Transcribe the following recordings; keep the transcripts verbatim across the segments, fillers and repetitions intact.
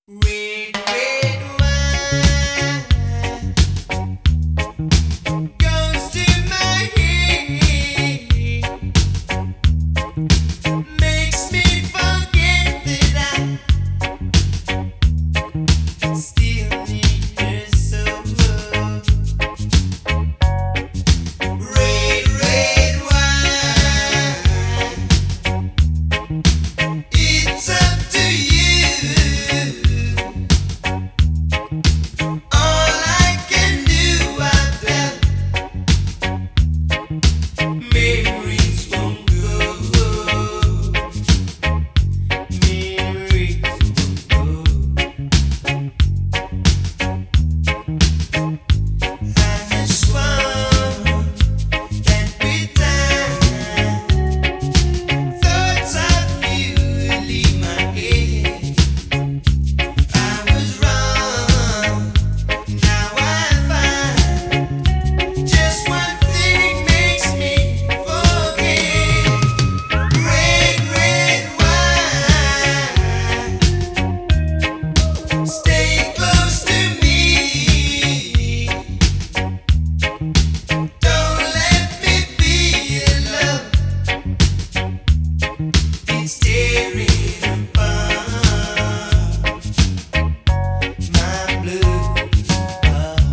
Red, red wine goes to my head, makes me forget that I still need her so. Red, red wine, it's up to you. All I can do, I bet memories won't go. Memories won't go. I swung every time. Thoughts of you leave my head. I was wrong. Now I find just one thing makes me forget. Red, red wine, stay close to me. Don't let me be alone. It's tearing apart my blue heart.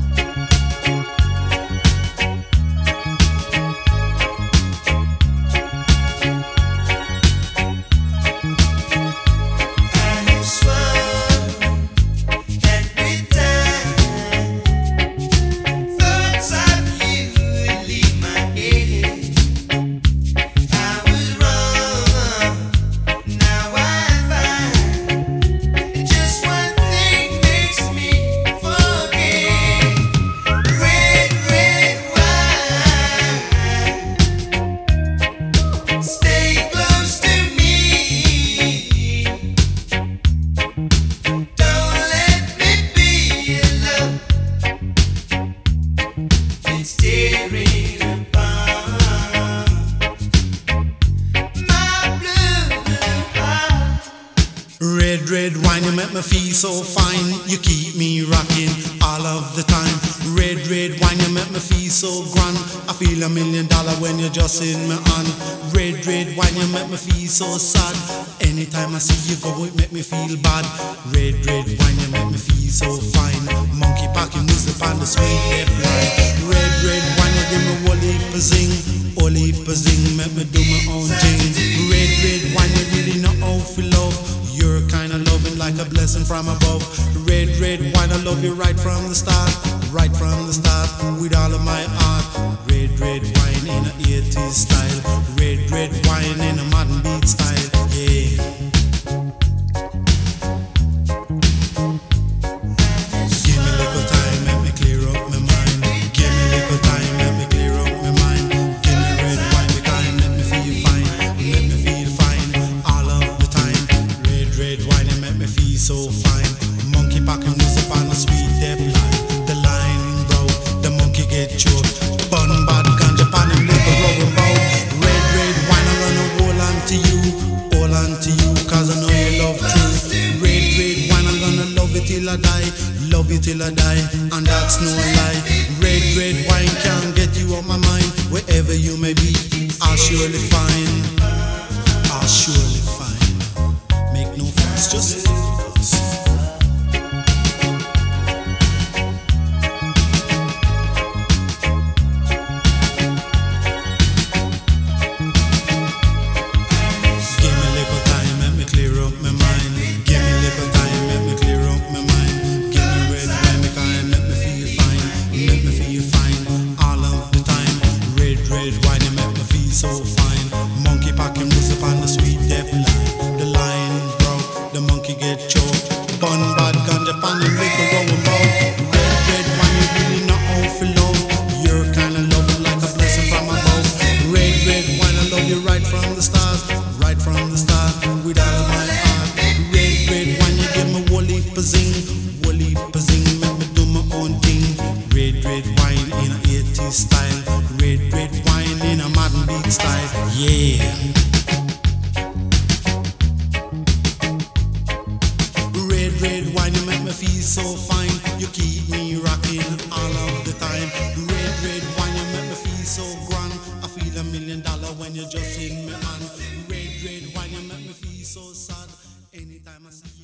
I swung every time. Thoughts of you leave my head. I was wrong. Now I find just one thing makes me forget. Red, red wine, stay close to me. Don't let me be alone. It's tearing apart my blue heart. Red, red wine, you make me feel so fine. You keep me rocking all of the time. Red, red wine, you make me feel so grand. I feel a million dollar when you're just in my hand. Red, red wine, you make me feel so sad. Anytime I see you go, it make me feel bad. Red, red wine, you make me feel so fine. Monkey packing music on the sweet lip line. Red, red wine, you give me whole heap of zing. Whole heap of zing, make me do my own thing. Red, red wine, you really know how to love. You're kind of loving like a blessing from above. Red, red wine, I love you right from the start. Right from the start, with all of my heart. Red, red wine in a eighties style. Red, red wine in a modern beat style. Yeah. Give me little time, let me clear up my mind. Give me little time, let me clear up my mind. Give me red wine, because it make me feel fine. Make me feel fine all of the time. Red, red wine, it make me feel so fine. Monkey packing music on a sweet depth line. The line broke, the monkey get choked. Bun bad ganja pan him liver rubber bout. Red, red wine, I'm gonna hold on to you. Hold on to you, cause I know you love truth. Red, red wine, I'm gonna love it till I die. Love you till I die, and that's no lie. Red, red wine can't get you off my mind. Wherever you may be, I'll surely find. I'll surely find. Make no fuss, just live with us. Give me little time, let me clear up my mind. Give me little time, let me clear up my mind. Give me red wine, because it make me feel fine. It make me feel fine all of the time. Red, red wine, it make me feel so fine. Monkey packing music on the sweet depth line. The line broke, the monkey get choked. Bun bad ganja pan him liquor rolling bout. Red, red wine, you really know how to love. You're kinda loving like a blessing from above. Red, red wine, I love you right from the start. Right from the start, with all of my heart. Red, red wine, you give me whole heap of zing. Whole heap of zing, make me do my own thing. Red, red wine in a eighties style. Red, red wine in a modern beat style. Yeah. Red, red red wine, you make me feel so fine. You keep me rocking all of the time. Red, red wine, you make me feel so grand. I feel a million dollar when you just in me hand. Red, red wine, you make me feel so sad. Anytime I see